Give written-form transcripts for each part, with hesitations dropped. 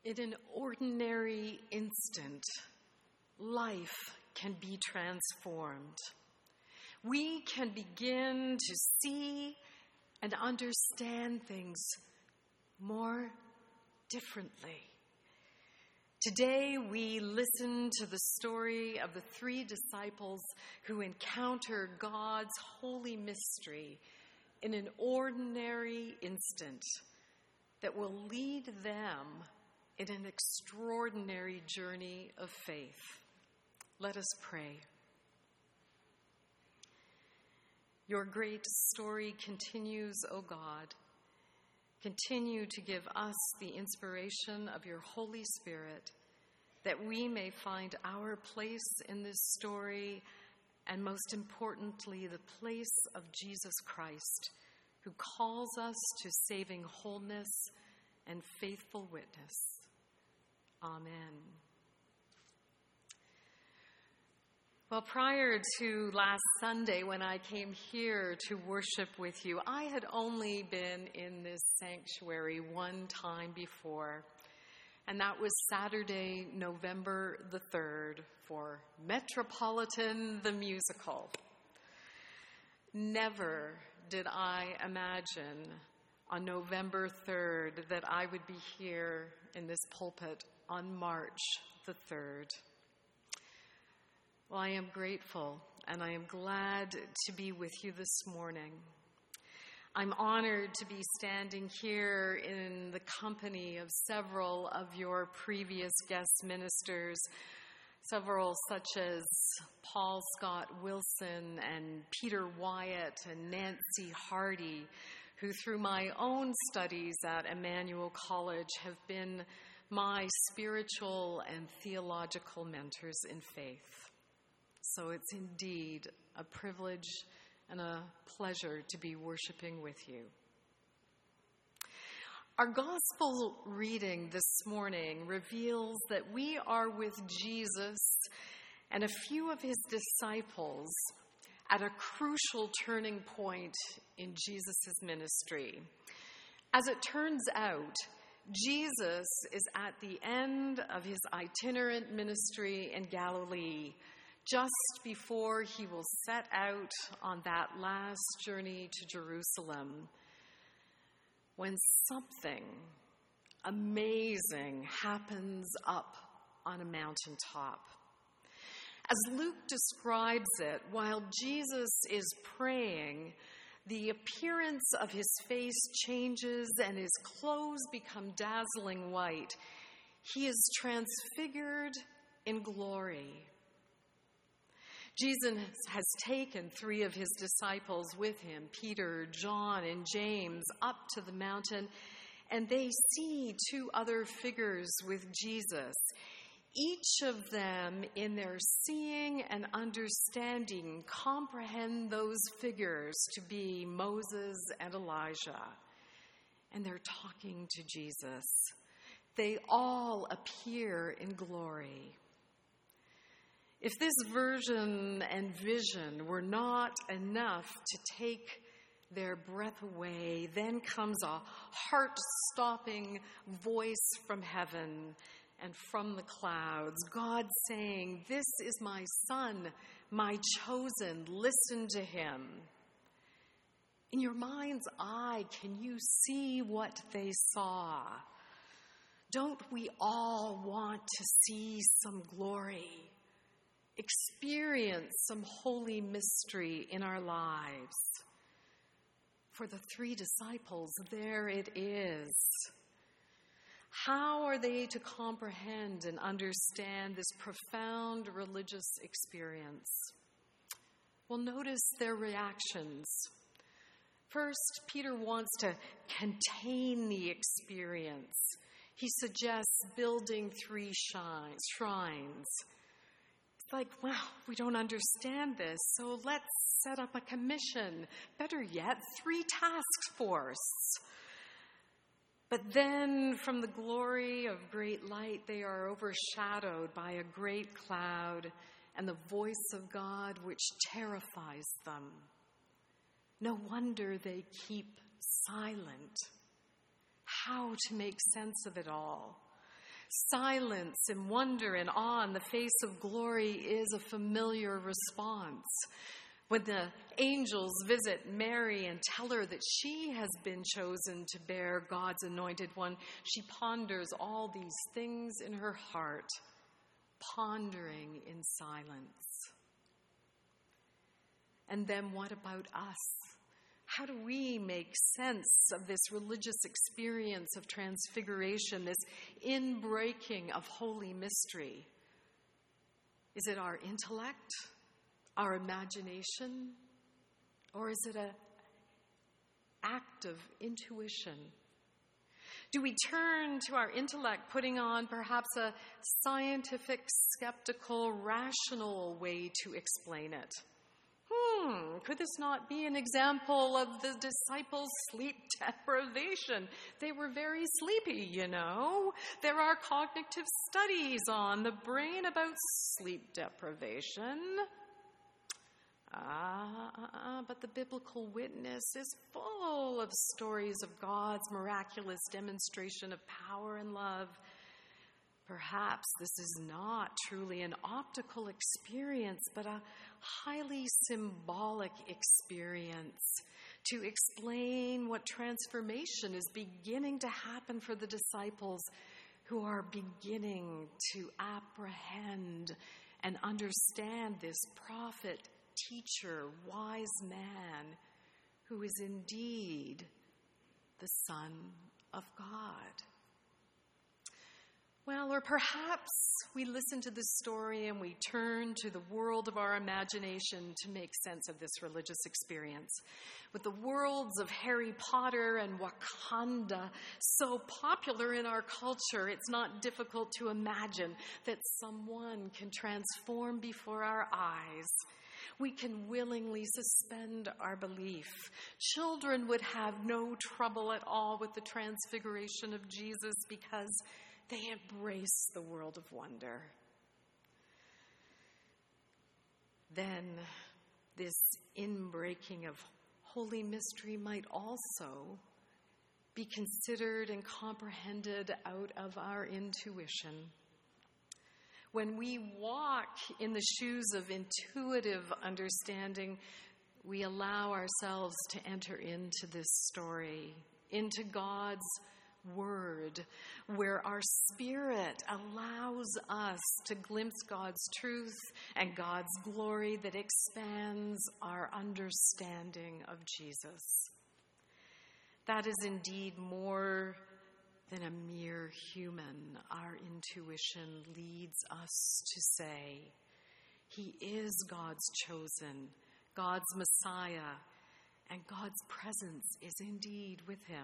In an ordinary instant, life can be transformed. We can begin to see and understand things more differently. Today, we listen to the story of the three disciples who encounter God's holy mystery in an ordinary instant that will lead them in an extraordinary journey of faith. Let us pray. Your great story continues, O God. Continue to give us the inspiration of your Holy Spirit, that we may find our place in this story, and most importantly, the place of Jesus Christ, who calls us to saving wholeness and faithful witness. Amen. Well, prior to last Sunday when I came here to worship with you, I had only been in this sanctuary one time before, and that was Saturday, November the 3rd for Metropolitan the Musical. Never did I imagine on November 3rd that I would be here in this pulpit on March the 3rd. Well, I am grateful, and I am glad to be with you this morning. I'm honored to be standing here in the company of several of your previous guest ministers, several such as Paul Scott Wilson and Peter Wyatt and Nancy Hardy, who through my own studies at Emmanuel College have been my spiritual and theological mentors in faith. So it's indeed a privilege and a pleasure to be worshiping with you. Our gospel reading this morning reveals that we are with Jesus and a few of his disciples at a crucial turning point in Jesus' ministry. As it turns out, Jesus is at the end of his itinerant ministry in Galilee, just before he will set out on that last journey to Jerusalem, when something amazing happens up on a mountaintop. As Luke describes it, while Jesus is praying, the appearance of his face changes and his clothes become dazzling white. He is transfigured in glory. Jesus has taken three of his disciples with him, Peter, John, and James, up to the mountain, and they see two other figures with Jesus. Each of them, in their seeing and understanding, comprehend those figures to be Moses and Elijah. And they're talking to Jesus. They all appear in glory. If this version and vision were not enough to take their breath away, then comes a heart-stopping voice from heaven and from the clouds, God saying, "This is my Son, my chosen, listen to him." In your mind's eye, can you see what they saw? Don't we all want to see some glory? Experience some holy mystery in our lives. For the three disciples, there it is. How are they to comprehend and understand this profound religious experience? Well, notice their reactions. First, Peter wants to contain the experience. He suggests building 3 shrines. Like, well, we don't understand this, so let's set up a commission. Better yet, 3 task force. But then, from the glory of great light, they are overshadowed by a great cloud and the voice of God, which terrifies them. No wonder they keep silent. How to make sense of it all? Silence and wonder and awe in the face of glory is a familiar response. When the angels visit Mary and tell her that she has been chosen to bear God's anointed one, she ponders all these things in her heart, pondering in silence. And then what about us? How do we make sense of this religious experience of transfiguration, this inbreaking of holy mystery? Is it our intellect, our imagination, or is it an act of intuition? Do we turn to our intellect, putting on perhaps a scientific, skeptical, rational way to explain it? Could this not be an example of the disciples' sleep deprivation? They were very sleepy, you know. There are cognitive studies on the brain about sleep deprivation. But the biblical witness is full of stories of God's miraculous demonstration of power and love. Perhaps this is not truly an optical experience, but a highly symbolic experience to explain what transformation is beginning to happen for the disciples who are beginning to apprehend and understand this prophet, teacher, wise man who is indeed the Son of God. Well, or perhaps we listen to this story and we turn to the world of our imagination to make sense of this religious experience. With the worlds of Harry Potter and Wakanda so popular in our culture, it's not difficult to imagine that someone can transform before our eyes. We can willingly suspend our belief. Children would have no trouble at all with the transfiguration of Jesus because they embrace the world of wonder. Then this inbreaking of holy mystery might also be considered and comprehended out of our intuition. When we walk in the shoes of intuitive understanding, we allow ourselves to enter into this story, into God's Word, where our spirit allows us to glimpse God's truth and God's glory that expands our understanding of Jesus. That is indeed more than a mere human. Our intuition leads us to say, He is God's chosen, God's Messiah, and God's presence is indeed with Him.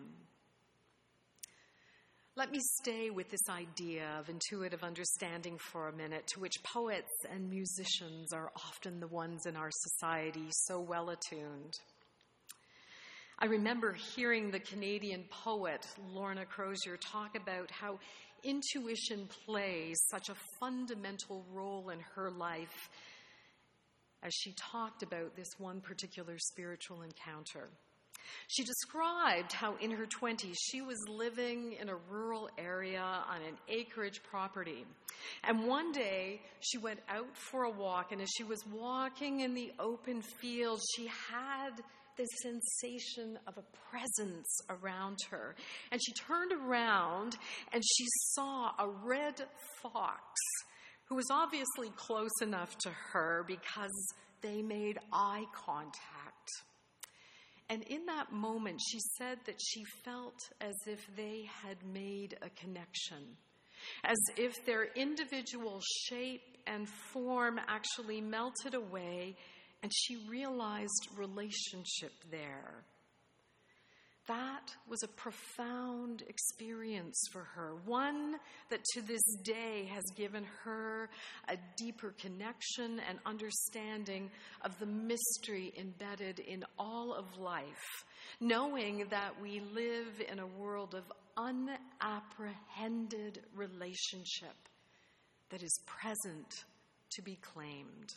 Let me stay with this idea of intuitive understanding for a minute, to which poets and musicians are often the ones in our society so well attuned. I remember hearing the Canadian poet Lorna Crozier talk about how intuition plays such a fundamental role in her life as she talked about this one particular spiritual encounter. She described how in her 20s she was living in a rural area on an acreage property. And one day she went out for a walk, and as she was walking in the open field, she had the sensation of a presence around her. And she turned around and she saw a red fox who was obviously close enough to her because they made eye contact. And in that moment, she said that she felt as if they had made a connection, as if their individual shape and form actually melted away, and she realized relationship there. That was a profound experience for her, one that to this day has given her a deeper connection and understanding of the mystery embedded in all of life, knowing that we live in a world of unapprehended relationship that is present to be claimed.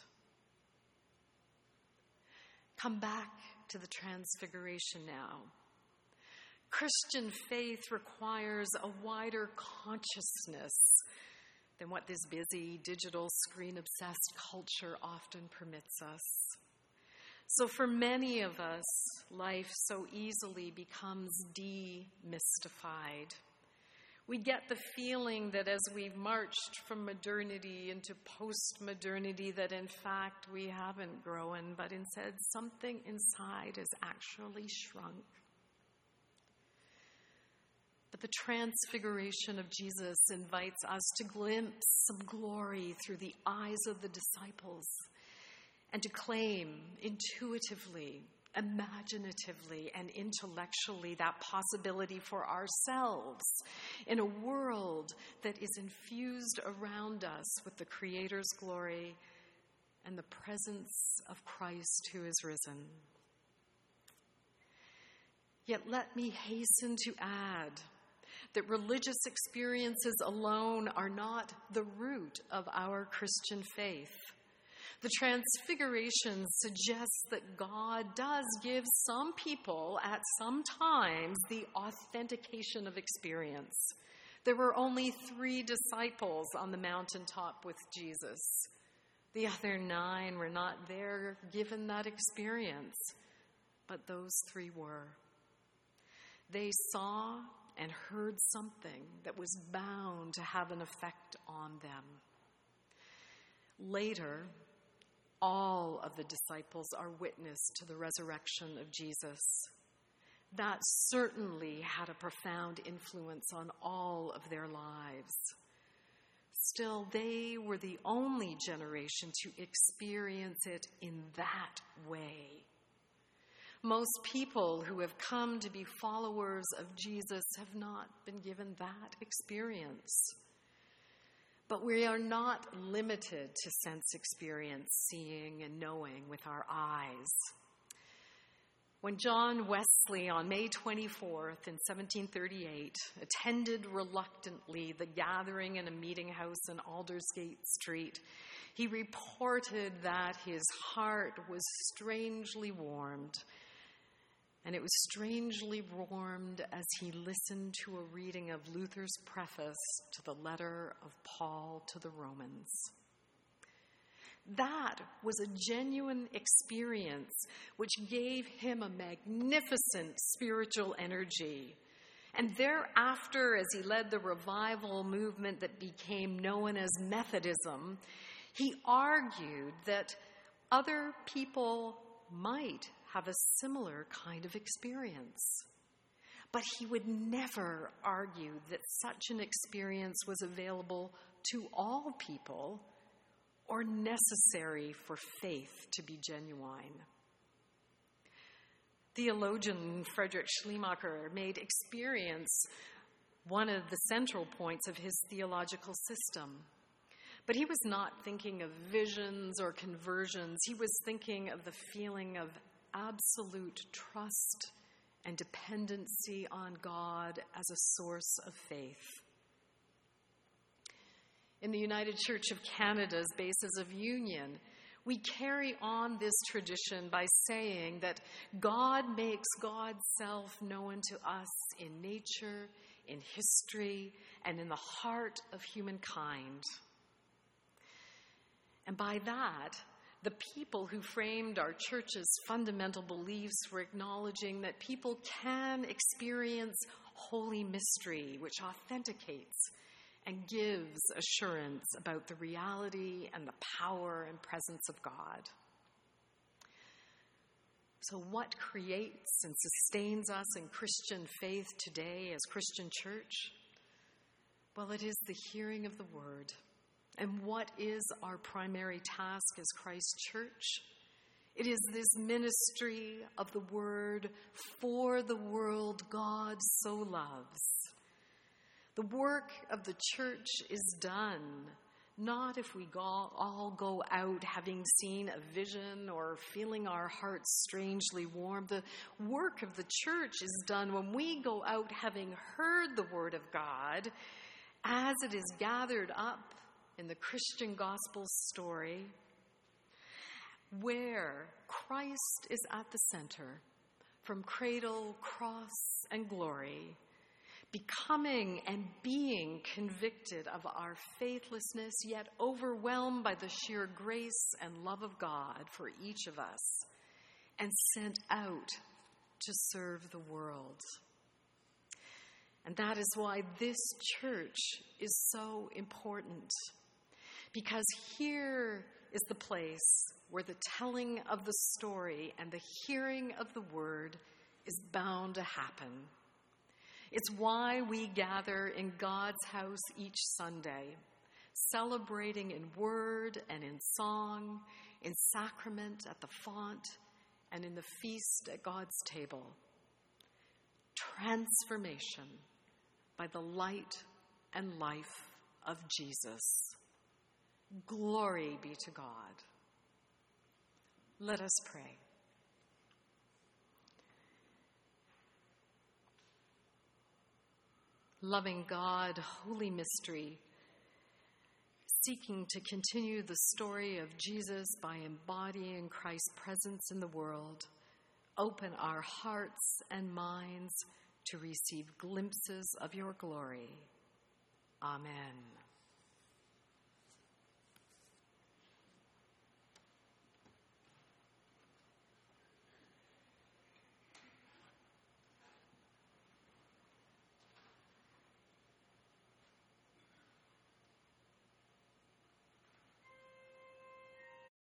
Come back to the Transfiguration now. Christian faith requires a wider consciousness than what this busy, digital, screen-obsessed culture often permits us. So for many of us, life so easily becomes demystified. We get the feeling that as we've marched from modernity into post-modernity, that in fact we haven't grown, but instead something inside has actually shrunk. But the transfiguration of Jesus invites us to glimpse some glory through the eyes of the disciples and to claim intuitively, imaginatively, and intellectually that possibility for ourselves in a world that is infused around us with the Creator's glory and the presence of Christ who is risen. Yet let me hasten to add that religious experiences alone are not the root of our Christian faith. The Transfiguration suggests that God does give some people at some times the authentication of experience. There were only 3 disciples on the mountaintop with Jesus. The other 9 were not there given that experience, but those 3 were. They saw and heard something that was bound to have an effect on them. Later, all of the disciples are witness to the resurrection of Jesus. That certainly had a profound influence on all of their lives. Still, they were the only generation to experience it in that way. Most people who have come to be followers of Jesus have not been given that experience. But we are not limited to sense experience, seeing and knowing with our eyes. When John Wesley, on May 24th in 1738, attended reluctantly the gathering in a meeting house in Aldersgate Street, he reported that his heart was strangely warmed. And it was strangely warmed as he listened to a reading of Luther's preface to the letter of Paul to the Romans. That was a genuine experience which gave him a magnificent spiritual energy. And thereafter, as he led the revival movement that became known as Methodism, he argued that other people might have a similar kind of experience. But he would never argue that such an experience was available to all people or necessary for faith to be genuine. Theologian Friedrich Schleiermacher made experience one of the central points of his theological system. But he was not thinking of visions or conversions. He was thinking of the feeling of absolute trust and dependency on God as a source of faith. In the United Church of Canada's Basis of Union, we carry on this tradition by saying that God makes God's self known to us in nature, in history, and in the heart of humankind. And by that, the people who framed our church's fundamental beliefs were acknowledging that people can experience holy mystery, which authenticates and gives assurance about the reality and the power and presence of God. So what creates and sustains us in Christian faith today as Christian church? Well, it is the hearing of the word. And what is our primary task as Christ Church? It is this ministry of the word for the world God so loves. The work of the church is done, not if we all go out having seen a vision or feeling our hearts strangely warm. The work of the church is done when we go out having heard the word of God as it is gathered up in the Christian gospel story, where Christ is at the center. from cradle, cross, and glory, becoming and being convicted of our faithlessness, yet overwhelmed by the sheer grace and love of God for each of us, and sent out to serve the world. And that is why this church is so important, because here is the place where the telling of the story and the hearing of the word is bound to happen. It's why we gather in God's house each Sunday, celebrating in word and in song, in sacrament at the font, and in the feast at God's table. Transformation by the light and life of Jesus. Glory be to God. Let us pray. Loving God, holy mystery, seeking to continue the story of Jesus by embodying Christ's presence in the world, open our hearts and minds to receive glimpses of your glory. Amen.